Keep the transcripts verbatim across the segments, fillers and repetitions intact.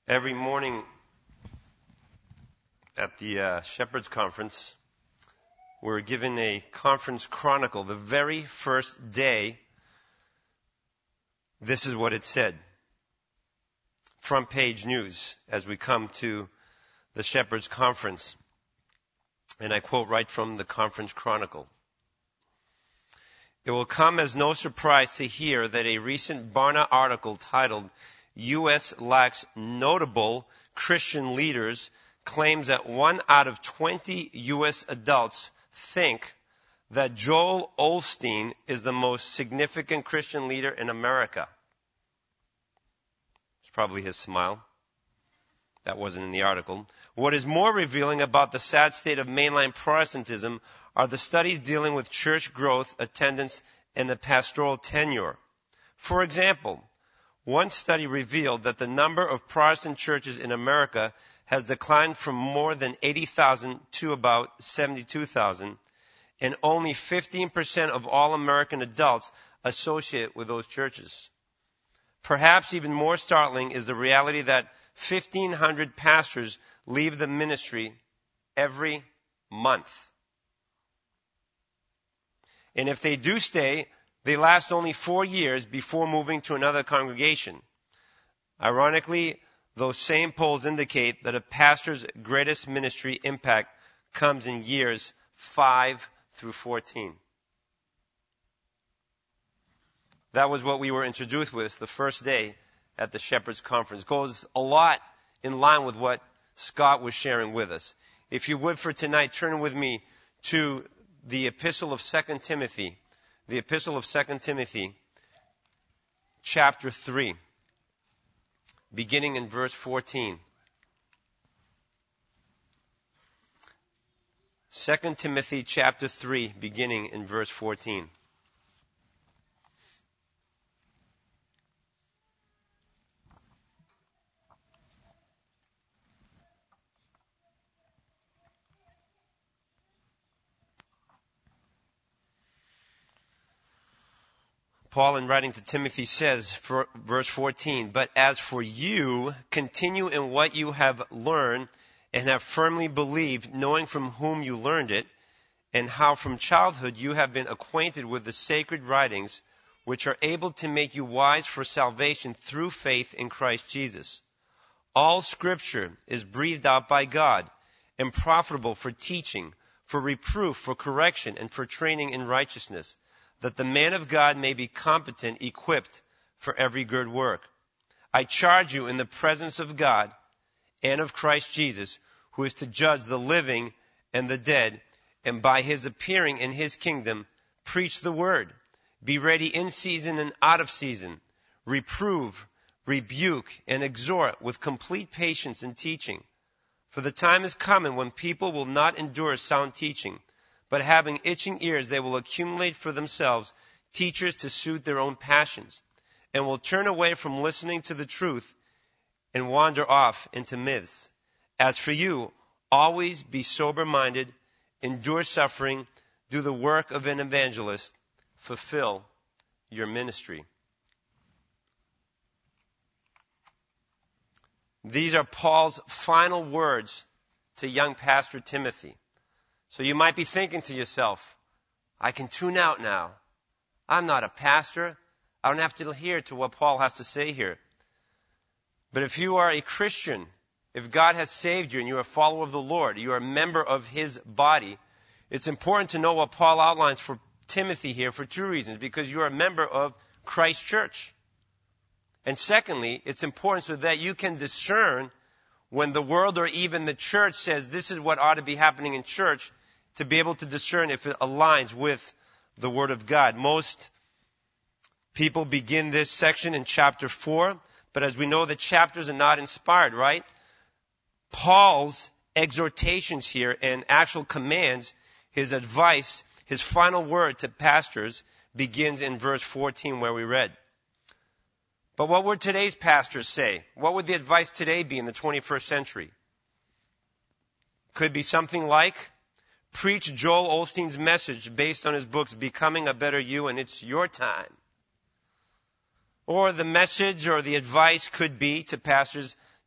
Every morning at the uh, Shepherd's Conference, we're given a conference chronicle. The very first day, this is what it said. Front page news as we come to the Shepherd's Conference. And I quote right from the conference chronicle. It will come as no surprise to hear that a recent Barna article titled U S lacks notable Christian leaders claims that one out of twenty U S adults think that Joel Osteen is the most significant Christian leader in America. It's probably his smile. That wasn't in the article. What is more revealing about the sad state of mainline Protestantism are the studies dealing with church growth, attendance, and the pastoral tenure. For example, one study revealed that the number of Protestant churches in America has declined from more than eighty thousand to about seventy-two thousand, and only fifteen percent of all American adults associate with those churches. Perhaps even more startling is the reality that fifteen hundred pastors leave the ministry every month. And if they do stay, they last only four years before moving to another congregation. Ironically, those same polls indicate that a pastor's greatest ministry impact comes in years five through fourteen. That was what we were introduced with the first day at the Shepherd's Conference. It goes a lot in line with what Scott was sharing with us. If you would for tonight, turn with me to the Epistle of Second Timothy. The Epistle of Second Timothy, chapter three, beginning in verse fourteen. Second Timothy, chapter three, beginning in verse fourteen. Paul, in writing to Timothy, says, for verse fourteen, "But as for you, continue in what you have learned and have firmly believed, knowing from whom you learned it, and how from childhood you have been acquainted with the sacred writings, which are able to make you wise for salvation through faith in Christ Jesus. All Scripture is breathed out by God and profitable for teaching, for reproof, for correction, and for training in righteousness, that the man of God may be competent, equipped for every good work. I charge you in the presence of God and of Christ Jesus, who is to judge the living and the dead, and by his appearing in his kingdom, preach the word. Be ready in season and out of season. Reprove, rebuke, and exhort with complete patience and teaching. For the time is coming when people will not endure sound teaching, but having itching ears, they will accumulate for themselves teachers to suit their own passions, and will turn away from listening to the truth and wander off into myths. As for you, always be sober-minded, endure suffering, do the work of an evangelist, fulfill your ministry." These are Paul's final words to young pastor Timothy. So you might be thinking to yourself, I can tune out now. I'm not a pastor. I don't have to hear to what Paul has to say here. But if you are a Christian, if God has saved you and you're a follower of the Lord, you are a member of his body, it's important to know what Paul outlines for Timothy here for two reasons. Because you're a member of Christ's church. And secondly, it's important so that you can discern when the world or even the church says this is what ought to be happening in church, to be able to discern if it aligns with the Word of God. Most people begin this section in chapter four, but as we know, the chapters are not inspired, right? Paul's exhortations here and actual commands, his advice, his final word to pastors begins in verse fourteen where we read. But what would today's pastors say? What would the advice today be in the twenty-first century? Could be something like, preach Joel Osteen's message based on his books, Becoming a Better You, and it's your time. Or the message or the advice could be to pastors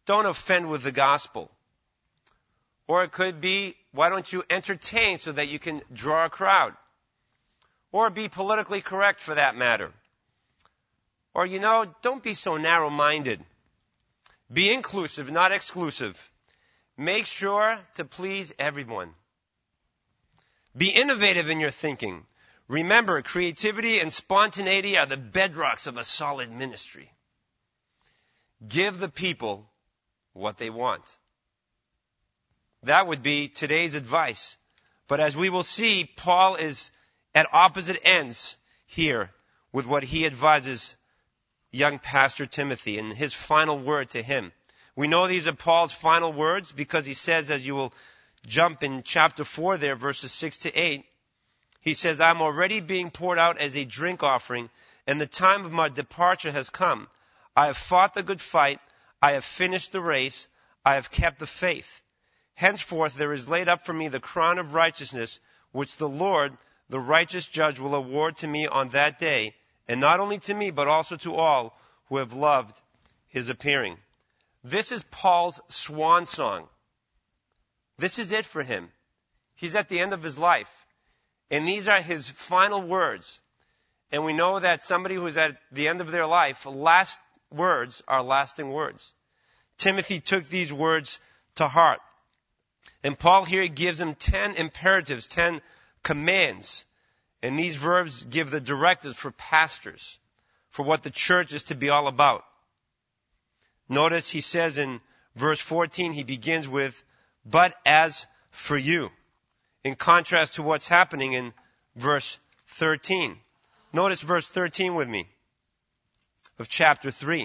don't offend with the gospel. Or it could be, why don't you entertain so that you can draw a crowd? Or be politically correct for that matter. Or, you know, don't be so narrow-minded. Be inclusive, not exclusive. Make sure to please everyone. Be innovative in your thinking. Remember, creativity and spontaneity are the bedrocks of a solid ministry. Give the people what they want. That would be today's advice. But as we will see, Paul is at opposite ends here with what he advises young Pastor Timothy and his final word to him. We know these are Paul's final words because he says, as you will jump in chapter four there, verses six to eight, he says, I'm already being poured out as a drink offering, and the time of my departure has come. I have fought the good fight. I have finished the race. I have kept the faith. Henceforth there is laid up for me the crown of righteousness, which the Lord, the righteous judge, will award to me on that day, and not only to me, but also to all who have loved his appearing. This is Paul's swan song. This is it for him. He's at the end of his life. And these are his final words. And we know that somebody who's at the end of their life, last words are lasting words. Timothy took these words to heart. And Paul here gives him ten imperatives, ten commands. And these verbs give the directives for pastors, for what the church is to be all about. Notice he says in verse fourteen, he begins with, but as for you, in contrast to what's happening in verse thirteen. Notice verse thirteen with me of chapter three.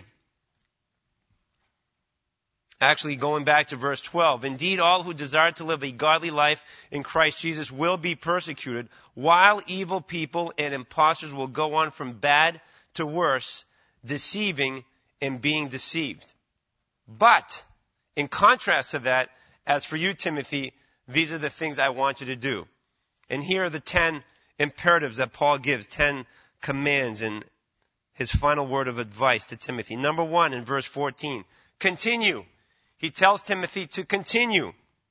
Actually, going back to verse twelve. Indeed, all who desire to live a godly life in Christ Jesus will be persecuted, while evil people and impostors will go on from bad to worse, deceiving and being deceived. But, in contrast to that, as for you, Timothy, these are the things I want you to do. And here are the ten imperatives that Paul gives, ten commands and his final word of advice to Timothy. Number one, in verse fourteen, continue. He tells Timothy to continue.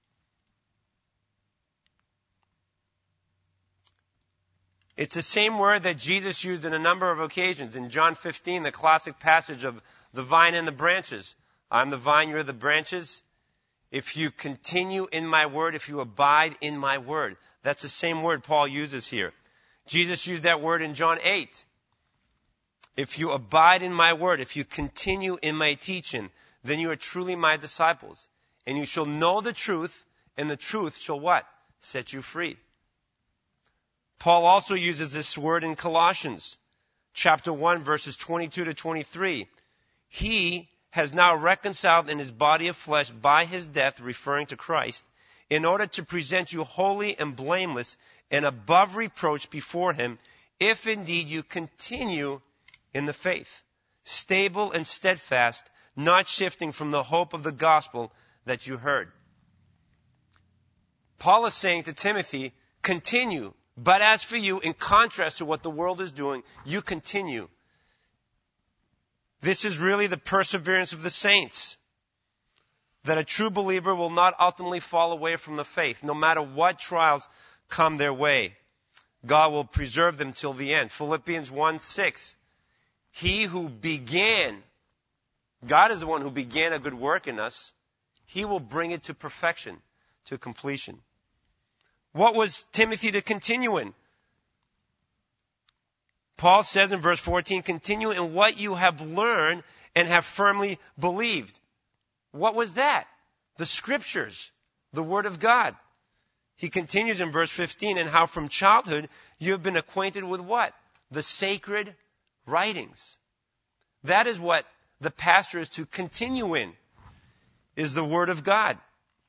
It's the same word that Jesus used in a number of occasions. In John fifteen, the classic passage of the vine and the branches. I'm the vine, you're the branches. If you continue in my word, if you abide in my word. That's the same word Paul uses here. Jesus used that word in John eight. If you abide in my word, if you continue in my teaching, then you are truly my disciples. And you shall know the truth, and the truth shall what? Set you free. Paul also uses this word in Colossians chapter one, verses twenty-two to twenty-three. He has now reconciled in his body of flesh by his death, referring to Christ, in order to present you holy and blameless and above reproach before him, if indeed you continue in the faith, stable and steadfast, not shifting from the hope of the gospel that you heard. Paul is saying to Timothy, continue. But as for you, in contrast to what the world is doing, you continue. This is really the perseverance of the saints. That a true believer will not ultimately fall away from the faith, no matter what trials come their way. God will preserve them till the end. Philippians one six. He who began, God is the one who began a good work in us. He will bring it to perfection, to completion. What was Timothy to continue in? Paul says in verse fourteen, continue in what you have learned and have firmly believed. What was that? The scriptures, the word of God. He continues in verse fifteen, and how from childhood you have been acquainted with what? The sacred writings. That is what the pastor is to continue in, is the word of God.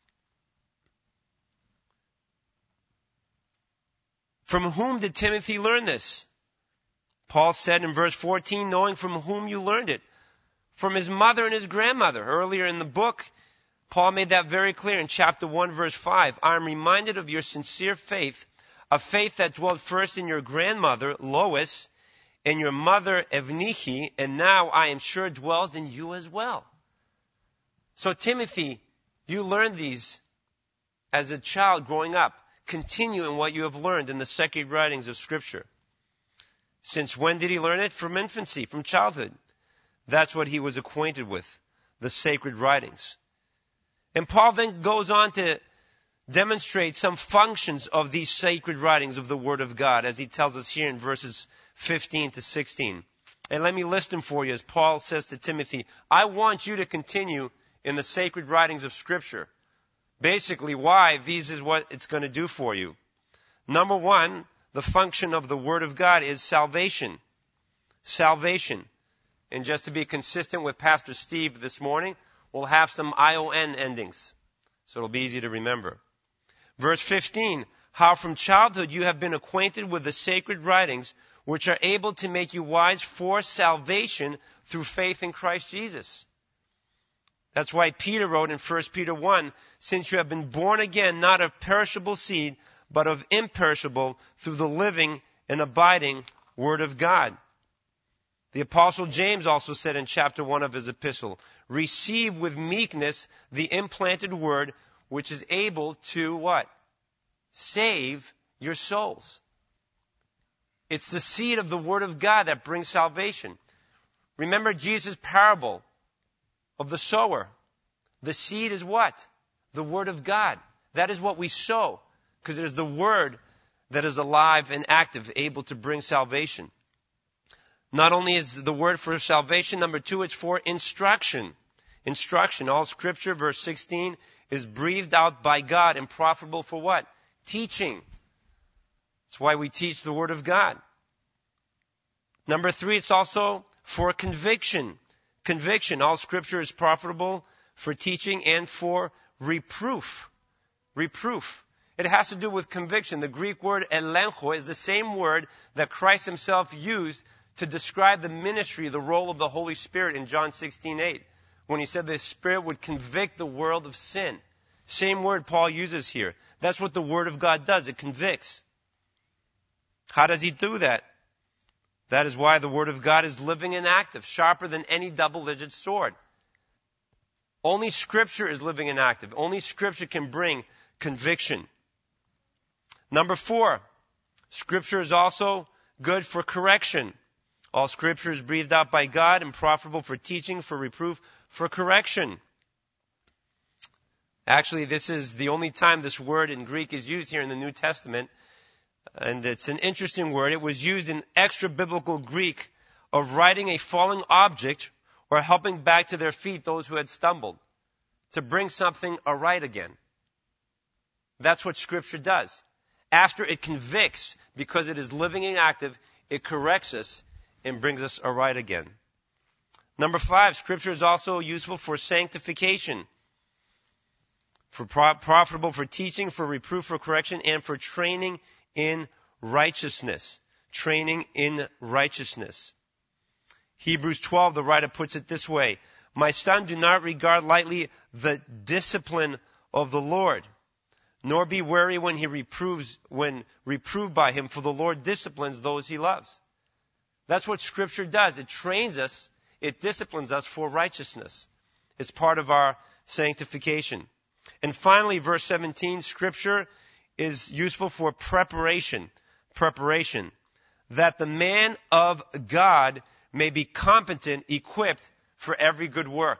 From whom did Timothy learn this? Paul said in verse fourteen, knowing from whom you learned it. From his mother and his grandmother. Earlier in the book, Paul made that very clear in chapter one, verse five. I am reminded of your sincere faith, a faith that dwelled first in your grandmother, Lois, and your mother, Evnichi, and now I am sure dwells in you as well. So Timothy, you learned these as a child growing up. Continue in what you have learned in the sacred writings of Scripture. Since when did he learn it? From infancy, from childhood. That's what he was acquainted with, the sacred writings. And Paul then goes on to demonstrate some functions of these sacred writings of the Word of God, as he tells us here in verses fifteen to sixteen. And let me list them for you as Paul says to Timothy, I want you to continue in the sacred writings of Scripture. Basically, why? These is what it's going to do for you. Number one, the function of the Word of God is salvation. Salvation. And just to be consistent with Pastor Steve this morning, we'll have some I O N endings, so it'll be easy to remember. Verse fifteen, how from childhood you have been acquainted with the sacred writings, which are able to make you wise for salvation through faith in Christ Jesus. That's why Peter wrote in First Peter one, since you have been born again, not of perishable seed, but of imperishable, through the living and abiding Word of God. The Apostle James also said in chapter one of his epistle, receive with meekness the implanted word, which is able to what? Save your souls. It's the seed of the Word of God that brings salvation. Remember Jesus' parable of the sower. The seed is what? The Word of God. That is what we sow, because it is the Word that is alive and active, able to bring salvation. Not only is the Word for salvation, number two, it's for instruction. Instruction. All Scripture, verse sixteen, is breathed out by God and profitable for what? Teaching. That's why we teach the Word of God. Number three, it's also for conviction. Conviction. All Scripture is profitable for teaching and for reproof. Reproof. It has to do with conviction. The Greek word elencho is the same word that Christ himself used to describe the ministry, the role of the Holy Spirit in John sixteen eight, when he said the Spirit would convict the world of sin. Same word Paul uses here. That's what the Word of God does. It convicts. How does he do that? That is why the Word of God is living and active, sharper than any double-edged sword. Only Scripture is living and active. Only Scripture can bring conviction. Number four, Scripture is also good for correction. All Scripture is breathed out by God and profitable for teaching, for reproof, for correction. Actually, this is the only time this word in Greek is used here in the New Testament. And it's an interesting word. It was used in extra-biblical Greek of righting a falling object or helping back to their feet those who had stumbled, to bring something aright again. That's what Scripture does. After it convicts, because it is living and active, it corrects us and brings us aright again. Number five, Scripture is also useful for sanctification, for pro- profitable for teaching, for reproof, for correction, and for training in righteousness. Training in righteousness. Hebrews twelve, the writer puts it this way, my son, do not regard lightly the discipline of the Lord, nor be weary when he reproves, when reproved by him, for the Lord disciplines those he loves. That's what Scripture does. It trains us, it disciplines us for righteousness. It's part of our sanctification. And finally, verse seventeen, Scripture is useful for preparation. Preparation. That the man of God may be competent, equipped for every good work.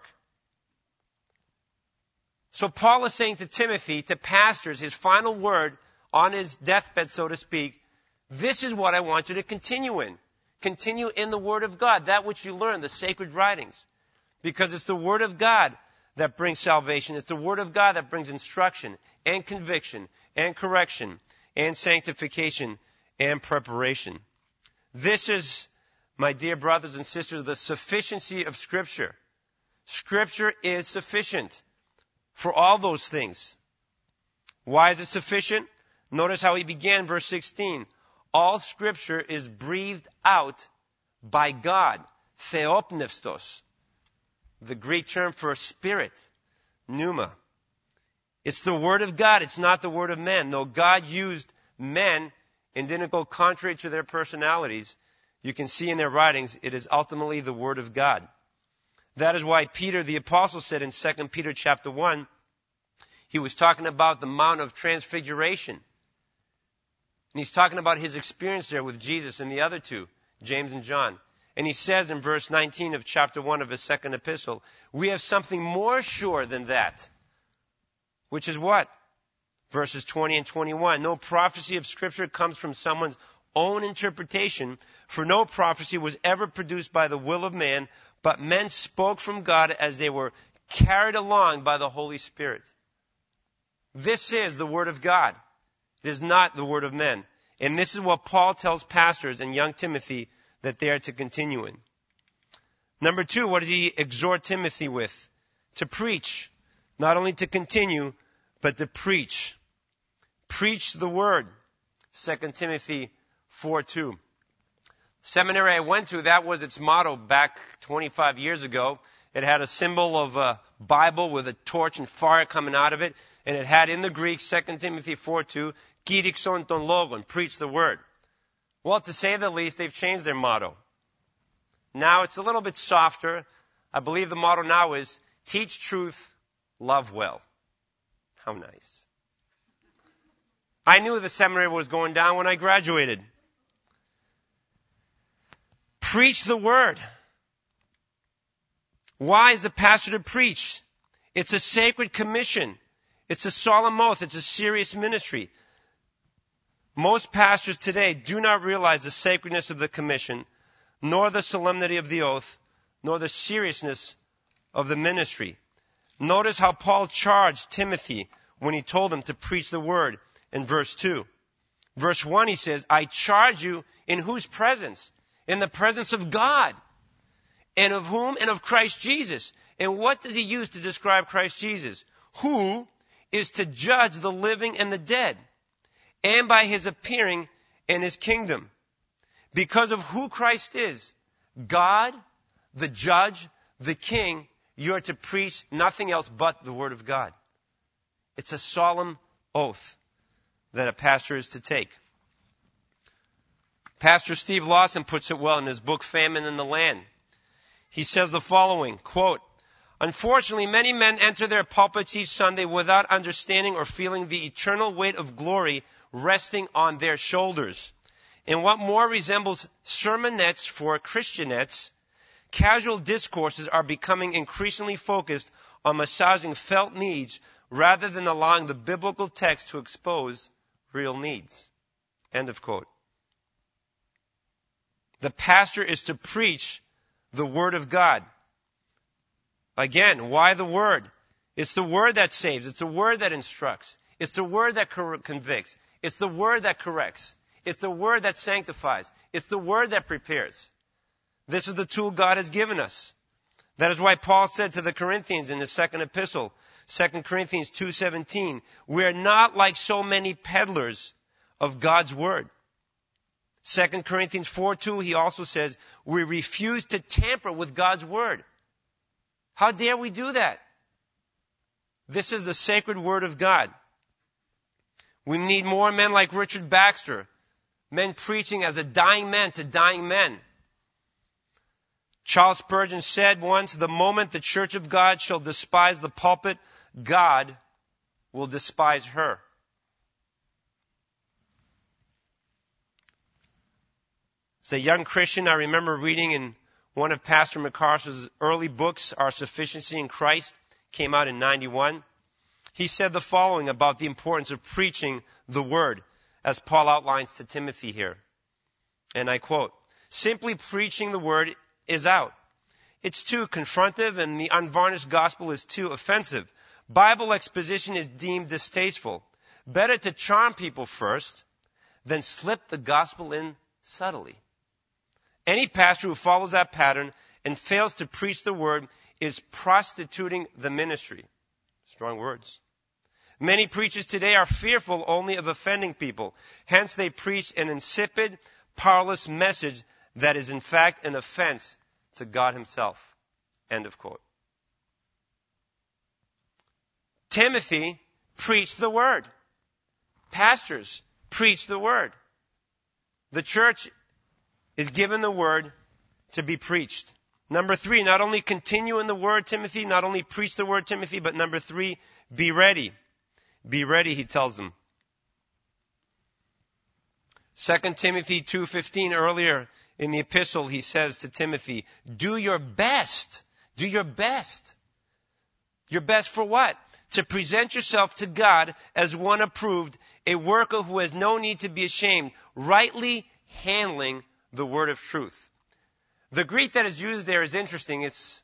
So Paul is saying to Timothy, to pastors, his final word on his deathbed, so to speak, this is what I want you to continue in. Continue in the Word of God, that which you learn, the sacred writings. Because it's the Word of God that brings salvation. It's the Word of God that brings instruction and conviction and correction and sanctification and preparation. This is, my dear brothers and sisters, the sufficiency of Scripture. Scripture is sufficient for all those things. Why is it sufficient? Notice how he began verse sixteen. All Scripture is breathed out by God. Theopneustos. The Greek term for spirit. Pneuma. It's the Word of God. It's not the Word of men. Though God used men and didn't go contrary to their personalities, you can see in their writings, it is ultimately the Word of God. That is why Peter the apostle said in Second Peter chapter one, he was talking about the Mount of Transfiguration. And he's talking about his experience there with Jesus and the other two, James and John. And he says in verse nineteen of chapter one of his second epistle, we have something more sure than that. Which is what? Verses twenty and twenty-one. No prophecy of Scripture comes from someone's own interpretation, for no prophecy was ever produced by the will of man, but men spoke from God as they were carried along by the Holy Spirit. This is the Word of God. It is not the word of men. And this is what Paul tells pastors and young Timothy that they are to continue in. Number two, what does he exhort Timothy with? To preach. Not only to continue, but to preach. Preach the word. Second Timothy four two. Seminary I went to, that was its motto back twenty-five years ago. It had a symbol of a Bible with a torch and fire coming out of it. And it had in the Greek, Second Timothy four two, kyrixon ton logon, preach the word. Well, to say the least, they've changed their motto. Now it's a little bit softer. I believe the motto now is, teach truth, love well. How nice. I knew the seminary was going down when I graduated. Preach the word. Why is the pastor to preach? It's a sacred commission. It's a solemn oath. It's a serious ministry. Most pastors today do not realize the sacredness of the commission, nor the solemnity of the oath, nor the seriousness of the ministry. Notice how Paul charged Timothy when he told him to preach the word in verse two. Verse one, he says, I charge you in whose presence? In the presence of God. And of whom? And of Christ Jesus. And what does he use to describe Christ Jesus? Who is to judge the living and the dead, and by his appearing in his kingdom. Because of who Christ is, God, the judge, the king, you are to preach nothing else but the word of God. It's a solemn oath that a pastor is to take. Pastor Steve Lawson puts it well in his book, Famine in the Land. He says the following, quote, unfortunately, many men enter their pulpits each Sunday without understanding or feeling the eternal weight of glory resting on their shoulders. In what more resembles sermonettes for Christianettes, casual discourses are becoming increasingly focused on massaging felt needs rather than allowing the biblical text to expose real needs. End of quote. The pastor is to preach the word of God. Again, why the word? It's the word that saves. It's the word that instructs. It's the word that convicts. It's the word that corrects. It's the word that sanctifies. It's the word that prepares. This is the tool God has given us. That is why Paul said to the Corinthians in the second epistle, Second Corinthians two seventeen, we are not like so many peddlers of God's word. Second Corinthians four two, he also says, we refuse to tamper with God's word. How dare we do that? This is the sacred word of God. We need more men like Richard Baxter, men preaching as a dying man to dying men. Charles Spurgeon said once, the moment the church of God shall despise the pulpit, God will despise her. As a young Christian, I remember reading in one of Pastor MacArthur's early books, Our Sufficiency in Christ, came out in ninety-one. He said the following about the importance of preaching the word, as Paul outlines to Timothy here. And I quote, simply preaching the word is out. It's too confrontive, and the unvarnished gospel is too offensive. Bible exposition is deemed distasteful. Better to charm people first than slip the gospel in subtly. Any pastor who follows that pattern and fails to preach the word is prostituting the ministry. Strong words. Many preachers today are fearful only of offending people. Hence they preach an insipid, powerless message that is in fact an offense to God himself. End of quote. Timothy preached the word. Pastors preach the word. The church is given the word to be preached. Number three, not only continue in the word, Timothy, not only preach the word, Timothy, but number three, be ready. Be ready, he tells them. Second Timothy two fifteen, earlier in the epistle, he says to Timothy, do your best. Do your best. Your best for what? To present yourself to God as one approved, a worker who has no need to be ashamed, rightly handling the word of truth. The Greek that is used there is interesting. It's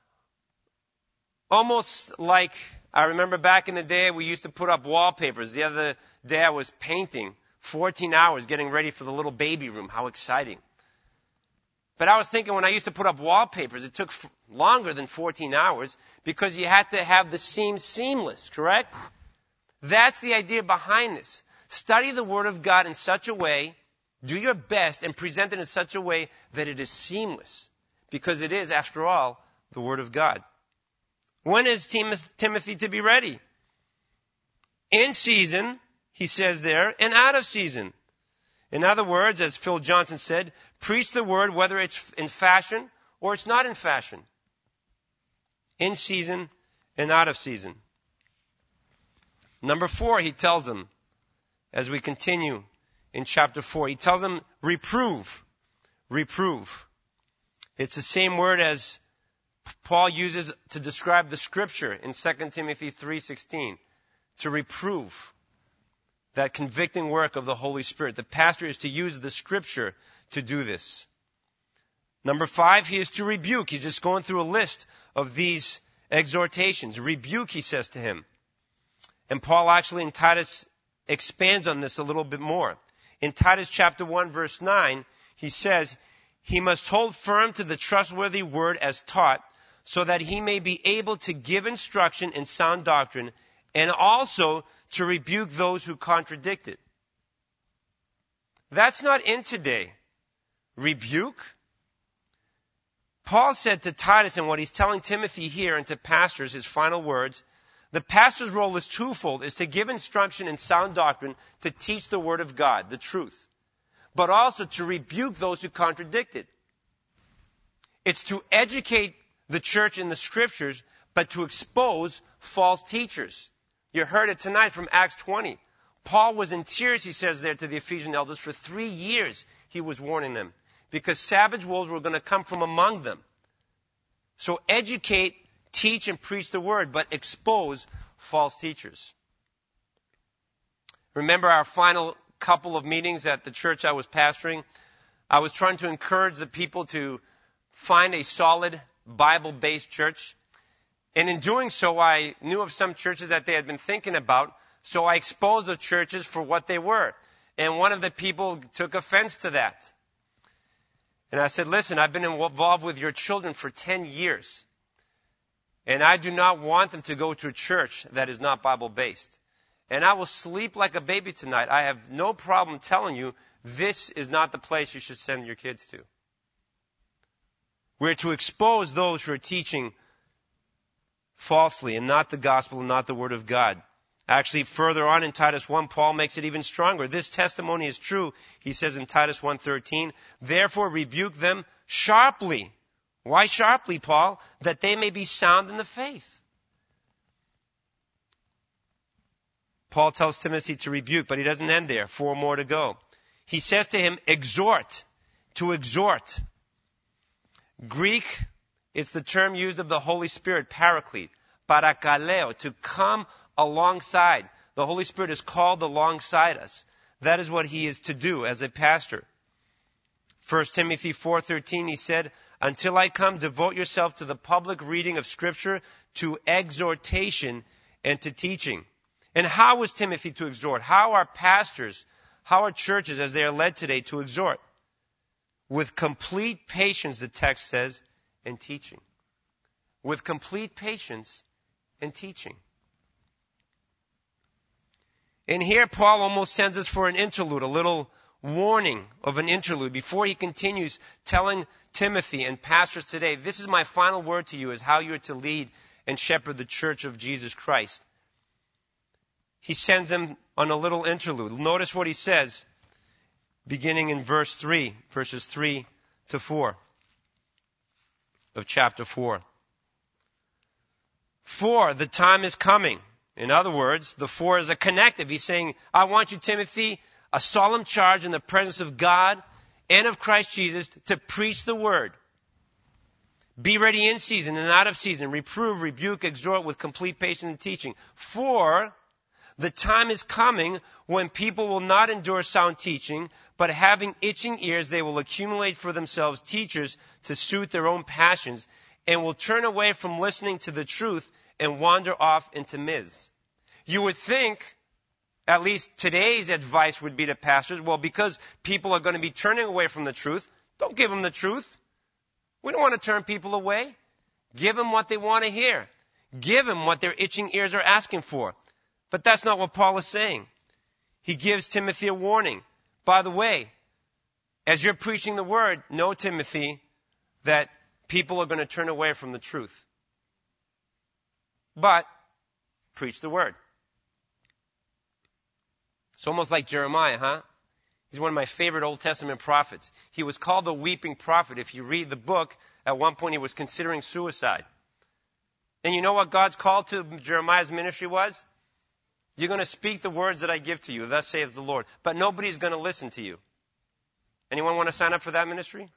almost like, I remember back in the day we used to put up wallpapers. The other day I was painting fourteen hours getting ready for the little baby room. How exciting. But I was thinking when I used to put up wallpapers, it took f- longer than fourteen hours because you had to have the seams seamless, correct? That's the idea behind this. Study the Word of God in such a way, do your best, and present it in such a way that it is seamless. Because it is, after all, the Word of God. When is Tim- Timothy to be ready? In season, he says there, and out of season. In other words, as Phil Johnson said, preach the word whether it's in fashion or it's not in fashion. In season and out of season. Number four, he tells them, as we continue in chapter four, he tells them, reprove. Reprove. It's the same word as Paul uses to describe the scripture in Second Timothy three sixteen. To reprove. That convicting work of the Holy Spirit. The pastor is to use the scripture to do this. Number five, he is to rebuke. He's just going through a list of these exhortations. Rebuke, he says to him. And Paul actually in Titus expands on this a little bit more. In Titus chapter one, verse nine, he says, he must hold firm to the trustworthy word as taught, so that he may be able to give instruction in sound doctrine, and also to rebuke those who contradict it. That's not in today. Rebuke? Paul said to Titus, and what he's telling Timothy here and to pastors, his final words, the pastor's role is twofold, is to give instruction in sound doctrine, to teach the word of God, the truth, but also to rebuke those who contradict it. It's to educate the church in the scriptures, but to expose false teachers. You heard it tonight from Acts twenty. Paul was in tears, he says there to the Ephesian elders. For three years he was warning them. Because savage wolves were going to come from among them. So educate, teach, and preach the word, but expose false teachers. Remember our final couple of meetings at the church I was pastoring? I was trying to encourage the people to find a solid Bible-based church. And in doing so, I knew of some churches that they had been thinking about, so I exposed the churches for what they were. And one of the people took offense to that. And I said, listen, I've been involved with your children for ten years. And I do not want them to go to a church that is not Bible-based. And I will sleep like a baby tonight. I have no problem telling you this is not the place you should send your kids to. We're to expose those who are teaching falsely and not the gospel and not the word of God. Actually, further on in Titus one, Paul makes it even stronger. This testimony is true, he says in Titus one thirteen. Therefore rebuke them sharply. Why sharply, Paul? That they may be sound in the faith. Paul tells Timothy to rebuke, but he doesn't end there. Four more to go. He says to him, exhort. To exhort. Greek, it's the term used of the Holy Spirit, paraclete, parakaleo, to come alongside. The Holy Spirit is called alongside us. That is what he is to do as a pastor. First Timothy four thirteen, he said, until I come, devote yourself to the public reading of Scripture, to exhortation, and to teaching. And how was Timothy to exhort? How are pastors, how are churches, as they are led today, to exhort? With complete patience, the text says, and teaching. With complete patience and teaching. And here Paul almost sends us for an interlude, a little warning of an interlude before he continues telling Timothy and pastors today, this is my final word to you, is how you are to lead and shepherd the church of Jesus Christ. He sends them on a little interlude. Notice what he says, beginning in verse three, verses three to four. of chapter four. For the time is coming. In other words, the for is a connective. He's saying, I want you, Timothy, a solemn charge in the presence of God and of Christ Jesus to preach the word. Be ready in season and out of season. Reprove, rebuke, exhort with complete patience and teaching. For the time is coming when people will not endure sound teaching, but having itching ears, they will accumulate for themselves teachers to suit their own passions, and will turn away from listening to the truth and wander off into myths. You would think, at least today's advice would be to pastors, well, because people are going to be turning away from the truth, don't give them the truth. We don't want to turn people away. Give them what they want to hear. Give them what their itching ears are asking for. But that's not what Paul is saying. He gives Timothy a warning. By the way, as you're preaching the word, know, Timothy, that people are going to turn away from the truth. But preach the word. It's almost like Jeremiah, huh? He's one of my favorite Old Testament prophets. He was called the weeping prophet. If you read the book, at one point he was considering suicide. And you know what God's call to Jeremiah's ministry was? You're going to speak the words that I give to you, thus saith the Lord. But nobody's going to listen to you. Anyone want to sign up for that ministry?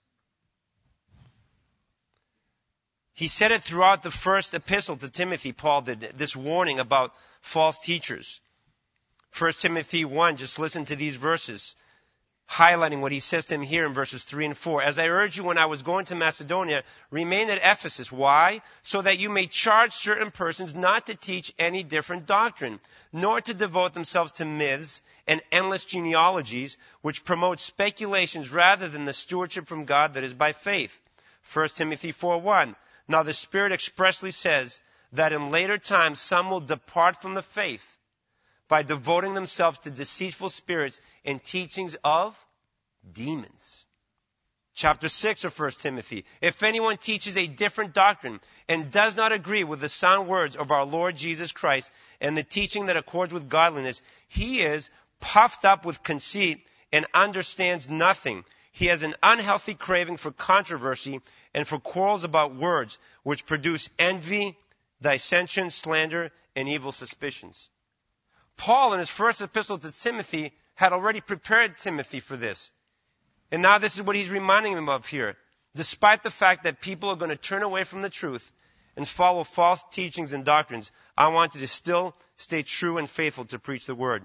He said it throughout the first epistle to Timothy, Paul did, this warning about false teachers. First Timothy one, just listen to these verses, highlighting what he says to him here in verses three and four. As I urged you when I was going to Macedonia, remain at Ephesus. Why? So that you may charge certain persons not to teach any different doctrine, nor to devote themselves to myths and endless genealogies, which promote speculations rather than the stewardship from God that is by faith. First Timothy four one. Now the Spirit expressly says that in later times some will depart from the faith by devoting themselves to deceitful spirits and teachings of demons. Chapter six of First Timothy. If anyone teaches a different doctrine and does not agree with the sound words of our Lord Jesus Christ and the teaching that accords with godliness, he is puffed up with conceit and understands nothing. He has an unhealthy craving for controversy and for quarrels about words, which produce envy, dissension, slander, and evil suspicions. Paul, in his first epistle to Timothy, had already prepared Timothy for this. And now this is what he's reminding him of here. Despite the fact that people are going to turn away from the truth and follow false teachings and doctrines, I want you to still stay true and faithful to preach the word.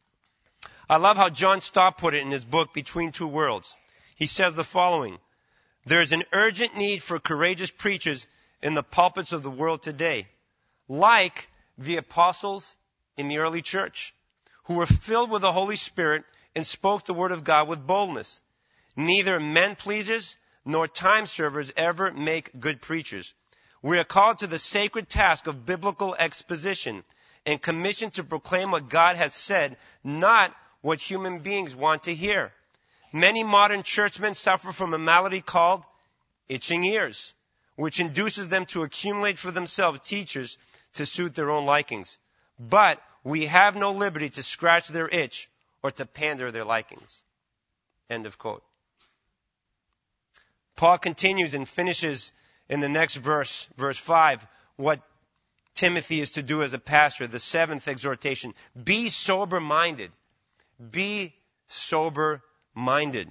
I love how John Stott put it in his book, Between Two Worlds. He says the following: there is an urgent need for courageous preachers in the pulpits of the world today, like the apostles in the early church, who were filled with the Holy Spirit and spoke the word of God with boldness. Neither men pleasers nor time servers ever make good preachers. We are called to the sacred task of biblical exposition and commissioned to proclaim what God has said, not what human beings want to hear. Many modern churchmen suffer from a malady called itching ears, which induces them to accumulate for themselves teachers to suit their own likings. But we have no liberty to scratch their itch or to pander their likings. End of quote. Paul continues and finishes in the next verse, verse five, what Timothy is to do as a pastor, the seventh exhortation. Be sober-minded. Be sober-minded.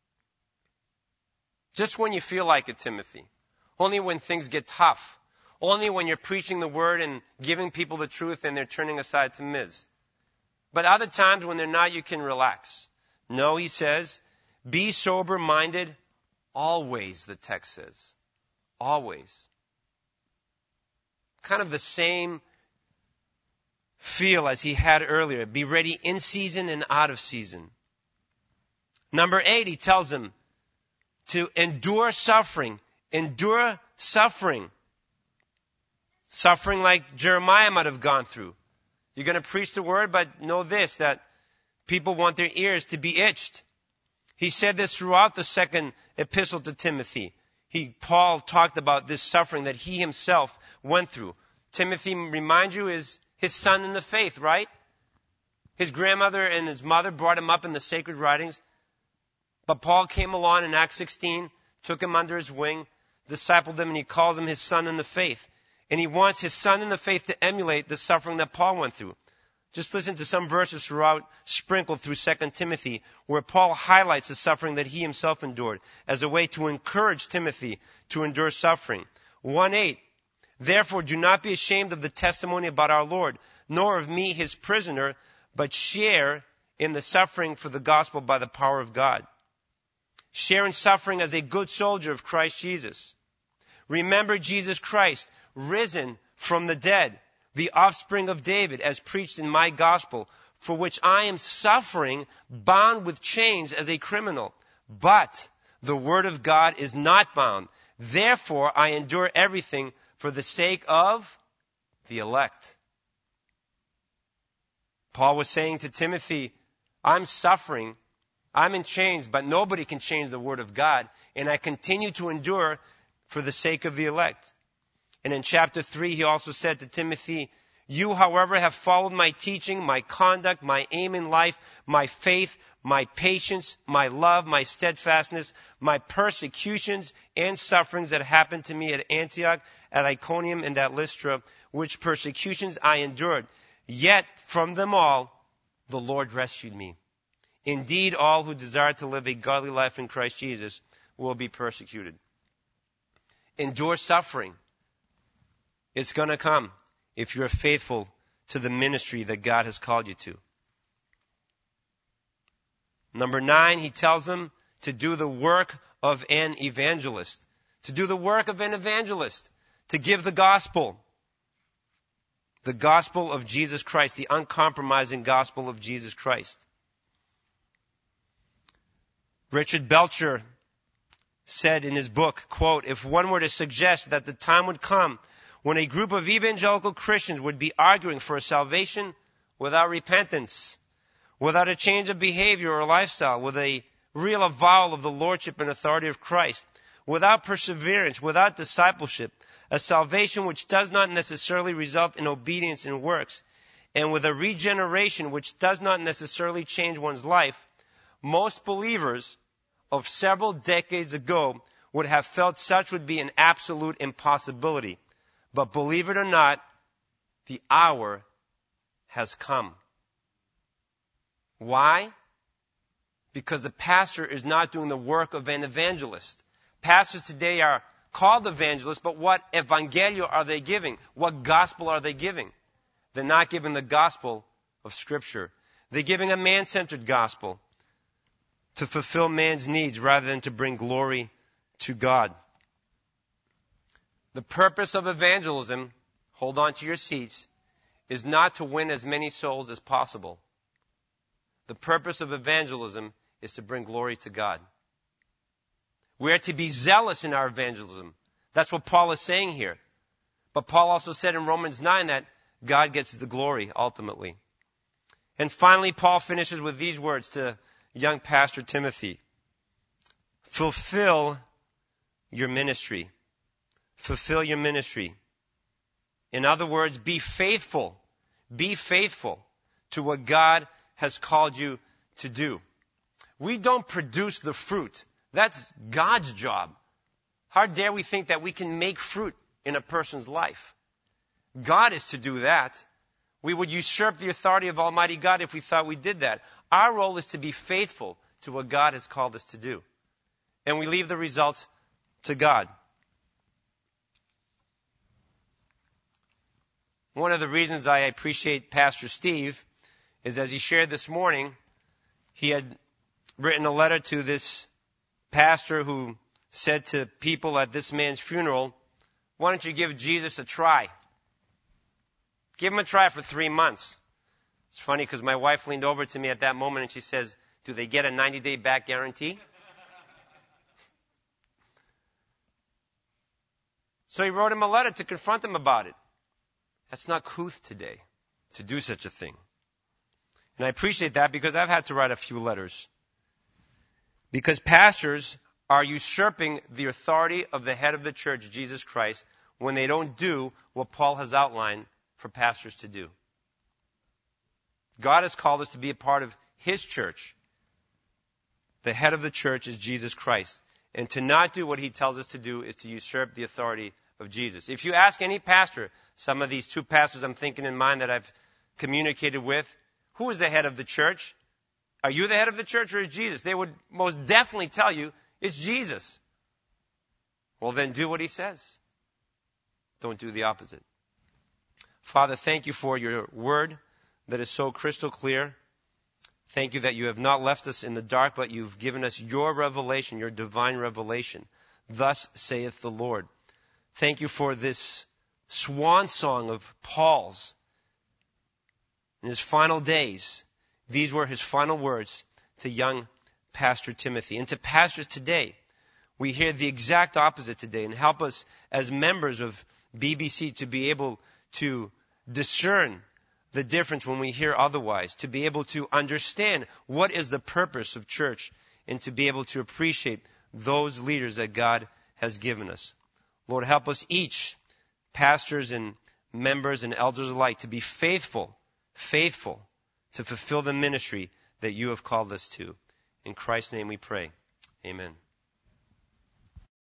Just when you feel like it, Timothy. Only when things get tough. Only when you're preaching the word and giving people the truth and they're turning aside to myths. But other times when they're not, you can relax. No, he says, be sober-minded always, the text says. Always. Kind of the same feel as he had earlier. Be ready in season and out of season. Number eight, he tells them to endure suffering. Endure suffering. Suffering like Jeremiah might have gone through. You're going to preach the word, but know this, that people want their ears to be itched. He said this throughout the second epistle to Timothy. He, Paul talked about this suffering that he himself went through. Timothy, remind you, is his son in the faith, right? His grandmother and his mother brought him up in the sacred writings. But Paul came along in Acts sixteen, took him under his wing, discipled him, and he calls him his son in the faith. And he wants his son in the faith to emulate the suffering that Paul went through. Just listen to some verses throughout, sprinkled through Second Timothy, where Paul highlights the suffering that he himself endured as a way to encourage Timothy to endure suffering. one eight, therefore do not be ashamed of the testimony about our Lord, nor of me his prisoner, but share in the suffering for the gospel by the power of God. Share in suffering as a good soldier of Christ Jesus. Remember Jesus Christ, risen from the dead, the offspring of David, as preached in my gospel, for which I am suffering, bound with chains as a criminal. But the word of God is not bound. Therefore, I endure everything for the sake of the elect. Paul was saying to Timothy, I'm suffering, I'm in chains, but nobody can change the word of God, and I continue to endure for the sake of the elect. And in chapter three, he also said to Timothy, you, however, have followed my teaching, my conduct, my aim in life, my faith, my patience, my love, my steadfastness, my persecutions and sufferings that happened to me at Antioch, at Iconium, and at Lystra, which persecutions I endured. Yet from them all, the Lord rescued me. Indeed, all who desire to live a godly life in Christ Jesus will be persecuted. Endure suffering. It's going to come if you're faithful to the ministry that God has called you to. Number nine, he tells them to do the work of an evangelist. To do the work of an evangelist. To give the gospel. The gospel of Jesus Christ. The uncompromising gospel of Jesus Christ. Richard Belcher said in his book, quote, if one were to suggest that the time would come when a group of evangelical Christians would be arguing for a salvation without repentance, without a change of behavior or lifestyle, with a real avowal of the lordship and authority of Christ, without perseverance, without discipleship, a salvation which does not necessarily result in obedience and works, and with a regeneration which does not necessarily change one's life, most believers of several decades ago would have felt such would be an absolute impossibility. But believe it or not, the hour has come. Why? Because the pastor is not doing the work of an evangelist. Pastors today are called evangelists, but what evangelio are they giving? What gospel are they giving? They're not giving the gospel of Scripture. They're giving a man-centered gospel to fulfill man's needs rather than to bring glory to God. The purpose of evangelism, hold on to your seats, is not to win as many souls as possible. The purpose of evangelism is to bring glory to God. We are to be zealous in our evangelism. That's what Paul is saying here. But Paul also said in Romans nine that God gets the glory ultimately. And finally, Paul finishes with these words to young pastor Timothy. Fulfill your ministry. Fulfill your ministry. In other words, be faithful. Be faithful to what God has called you to do. We don't produce the fruit. That's God's job. How dare we think that we can make fruit in a person's life? God is to do that. We would usurp the authority of Almighty God if we thought we did that. Our role is to be faithful to what God has called us to do. And we leave the results to God. One of the reasons I appreciate Pastor Steve is, as he shared this morning, he had written a letter to this pastor who said to people at this man's funeral, why don't you give Jesus a try? Give him a try for three months. It's funny because my wife leaned over to me at that moment and she says, do they get a ninety-day back guarantee? So he wrote him a letter to confront him about it. That's not couth today, to do such a thing. And I appreciate that because I've had to write a few letters. Because pastors are usurping the authority of the head of the church, Jesus Christ, when they don't do what Paul has outlined for pastors to do. God has called us to be a part of His church. The head of the church is Jesus Christ. And to not do what he tells us to do is to usurp the authority of Jesus. If you ask any pastor, some of these two pastors I'm thinking in mind that I've communicated with, who is the head of the church? Are you the head of the church or is Jesus? They would most definitely tell you it's Jesus. Well, then do what he says. Don't do the opposite. Father, thank you for your word that is so crystal clear. Thank you that you have not left us in the dark, but you've given us your revelation, your divine revelation. Thus saith the Lord. Thank you for this swan song of Paul's. In his final days, these were his final words to young Pastor Timothy. And to pastors today, we hear the exact opposite today. And help us as members of B B C to be able to discern the difference when we hear otherwise, to be able to understand what is the purpose of church, and to be able to appreciate those leaders that God has given us. Lord, help us each, pastors and members and elders alike, to be faithful, faithful to fulfill the ministry that you have called us to. In Christ's name we pray. Amen.